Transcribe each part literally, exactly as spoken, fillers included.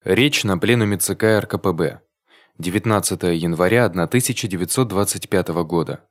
Речь на пленуме ЦК РКПБ. девятнадцатое января тысяча девятьсот двадцать пятого года.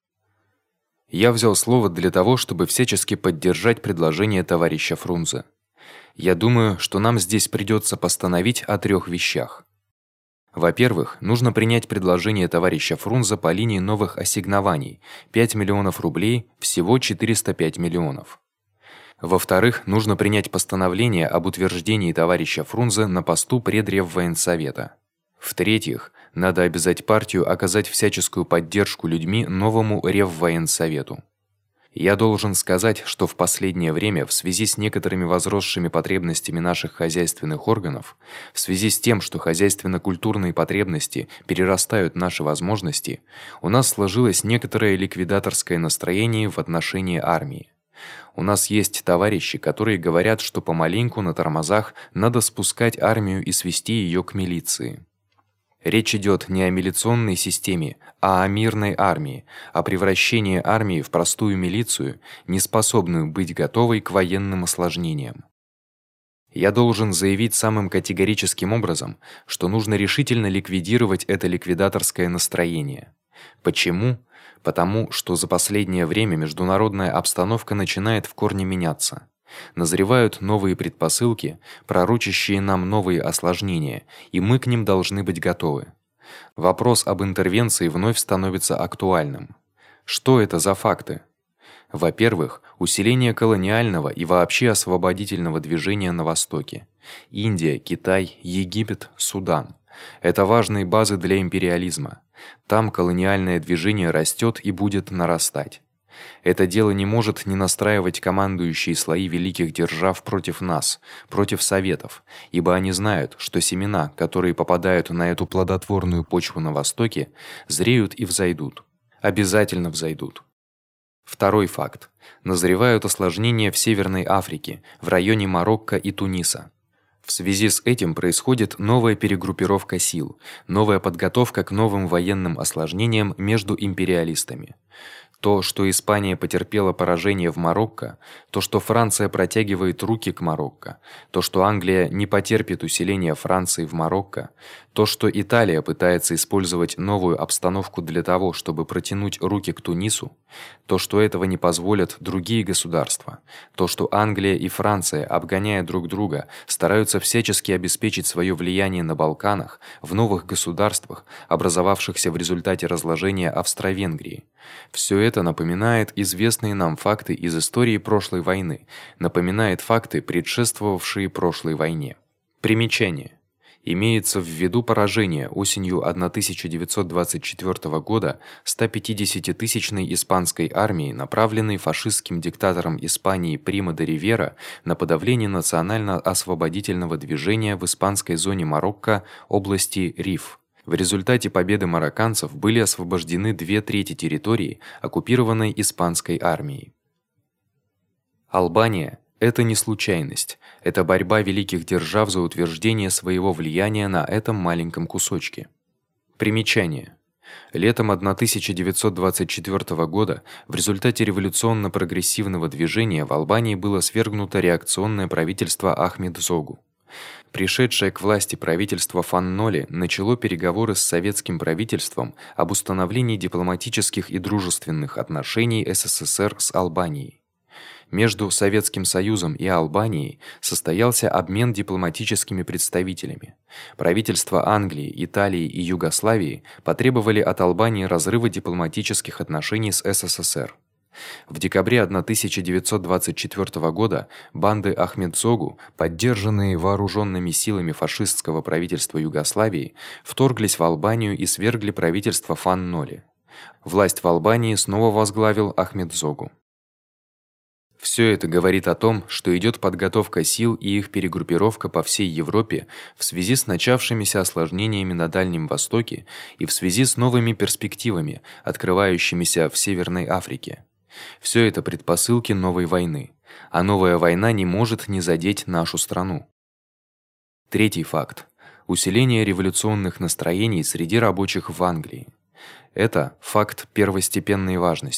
Я взял слово для того, чтобы всячески поддержать предложение товарища Фрунзе. Я думаю, что нам здесь придётся постановить о трёх вещах. Во-первых, нужно принять предложение товарища Фрунзе по линии новых ассигнований пять миллионов рублей, всего четыреста пять миллионов. Во-вторых, нужно принять постановление об утверждении товарища Фрунзе на посту предреввоенсовета. В-третьих, надо обязать партию оказать всяческую поддержку людьми новому Реввоенсовету. Я должен сказать, что в последнее время в связи с некоторыми возросшими потребностями наших хозяйственных органов, в связи с тем, что хозяйственно-культурные потребности перерастают наши возможности, у нас сложилось некоторое ликвидаторское настроение в отношении армии. У нас есть товарищи, которые говорят, что помаленьку на тормозах надо спускать армию и свести её к милиции. Речь идёт не о милиционной системе, а о мирной армии, о превращении армии в простую милицию, неспособную быть готовой к военным осложнениям. Я должен заявить самым категорическим образом, что нужно решительно ликвидировать это ликвидаторское настроение. Почему? Потому что за последнее время международная обстановка начинает в корне меняться. Назревают новые предпосылки, пророчащие нам новые осложнения, и мы к ним должны быть готовы. Вопрос об интервенции вновь становится актуальным. Что это за факты? Во-первых, усиление колониального и вообще освободительного движения на востоке. Индия, Китай, Египет, Судан это важные базы для империализма. Там колониальное движение растёт и будет нарастать. Это дело не может не настраивать командующие слои великих держав против нас, против советов, ибо они знают, что семена, которые попадают на эту плодотворную почву на востоке, зреют и взойдут. Обязательно взойдут. Второй факт. Назревают осложнения в Северной Африке, в районе Марокко и Туниса. В связи с этим происходит новая перегруппировка сил, новая подготовка к новым военным осложнениям между империалистами. То, что Испания потерпела поражение в Марокко, то, что Франция протягивает руки к Марокко, то, что Англия не потерпит усиления Франции в Марокко, то, что Италия пытается использовать новую обстановку для того, чтобы протянуть руки к Тунису, то, что этого не позволят другие государства, то, что Англия и Франция, обгоняя друг друга, стараются всячески обеспечить своё влияние на Балканах, в новых государствах, образовавшихся в результате разложения Австро-Венгрии. Всё это напоминает известные нам факты из истории прошлой войны, напоминает факты, предшествовавшие прошлой войне. Примечание: имеется в виду поражение осенью тысяча девятьсот двадцать четвёртого года стопятидесятитысячной испанской армии, направленной фашистским диктатором Испании Примо де Ривера на подавление национально-освободительного движения в испанской зоне Марокко, области Риф. В результате победы марокканцев были освобождены две трети территории, оккупированной испанской армией. Албания это не случайность, это борьба великих держав за утверждение своего влияния на этом маленьком кусочке. Примечание: летом тысяча девятьсот двадцать четвёртого года в результате революционно-прогрессивного движения в Албании было свергнуто реакционное правительство Ахмед-Зогу. Пришедшее к власти правительство Фанноли начало переговоры с советским правительством об установлении дипломатических и дружественных отношений СССР с Албанией. Между Советским Союзом и Албанией состоялся обмен дипломатическими представителями. Правительства Англии, Италии и Югославии потребовали от Албании разрыва дипломатических отношений с СССР. В декабре тысяча девятьсот двадцать четвёртого года банды Ахмед-Зогу, поддержанные вооружёнными силами фашистского правительства Югославии, вторглись в Албанию и свергли правительство Фанноли. Власть в Албании снова возглавил Ахмед-Зогу. Всё это говорит о том, что идёт подготовка сил и их перегруппировка по всей Европе в связи с начавшимися осложнениями на Дальнем Востоке и в связи с новыми перспективами, открывающимися в Северной Африке. Всё это предпосылки новой войны, а новая война не может не задеть нашу страну. Третий факт усиление революционных настроений среди рабочих в Англии. Это факт первостепенной важности.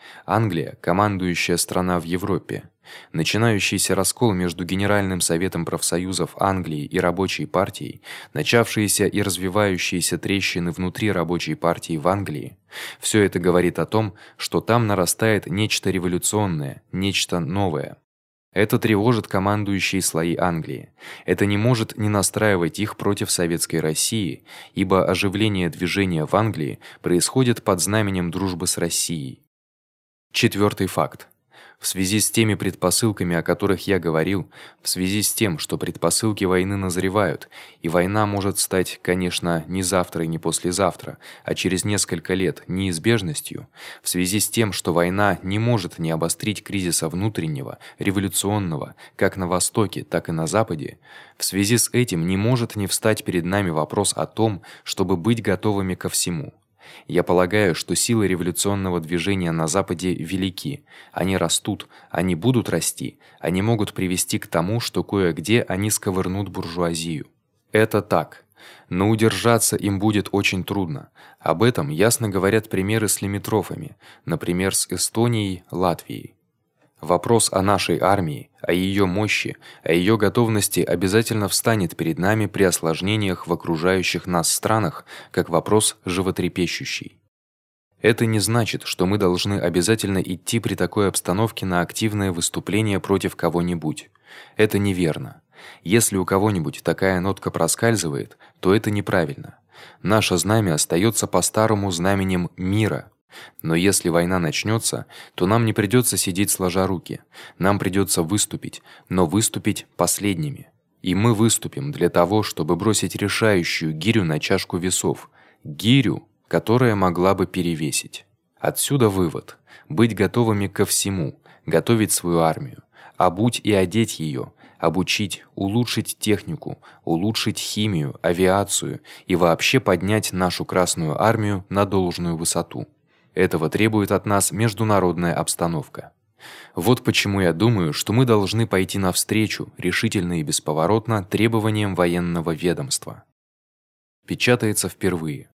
Англия командующая страна в Европе. Начинающийся раскол между Генеральным советом профсоюзов Англии и рабочей партией, начавшиеся и развивающиеся трещины внутри рабочей партии в Англии всё это говорит о том, что там нарастает нечто революционное, нечто новое. Это тревожит командующие слои Англии. Это не может не настраивать их против советской России, ибо оживление движения в Англии происходит под знаменем дружбы с Россией. Четвёртый факт. В связи с теми предпосылками, о которых я говорил, в связи с тем, что предпосылки войны назревают, и война может стать, конечно, не завтра и не послезавтра, а через несколько лет неизбежностью, в связи с тем, что война не может не обострить кризиса внутреннего, революционного, как на востоке, так и на западе, в связи с этим не может не встать перед нами вопрос о том, чтобы быть готовыми ко всему. Я полагаю, что силы революционного движения на западе велики. Они растут, они будут расти, они могут привести к тому, что кое-где они сковырнут буржуазию. Это так. Но удержаться им будет очень трудно. Об этом ясно говорят примеры с лимитрофами, например, с Эстонией, Латвией. Вопрос о нашей армии, о её мощи, о её готовности обязательно встанет перед нами при осложнениях в окружающих нас странах, как вопрос животрепещущий. Это не значит, что мы должны обязательно идти при такой обстановке на активное выступление против кого-нибудь. Это неверно. Если у кого-нибудь такая нотка проскальзывает, то это неправильно. Наше знамя остаётся по-старому знаменем мира. Но если война начнётся, то нам не придётся сидеть сложа руки. Нам придётся выступить, но выступить последними. И мы выступим для того, чтобы бросить решающую гирю на чашку весов, гирю, которая могла бы перевесить. Отсюда вывод: быть готовыми ко всему, готовить свою армию, обуть и одеть её, обучить, улучшить технику, улучшить химию, авиацию и вообще поднять нашу Красную армию на должную высоту. Этого требует от нас международная обстановка. Вот почему я думаю, что мы должны пойти навстречу решительно и бесповоротно требованиям военного ведомства. Печатается впервые.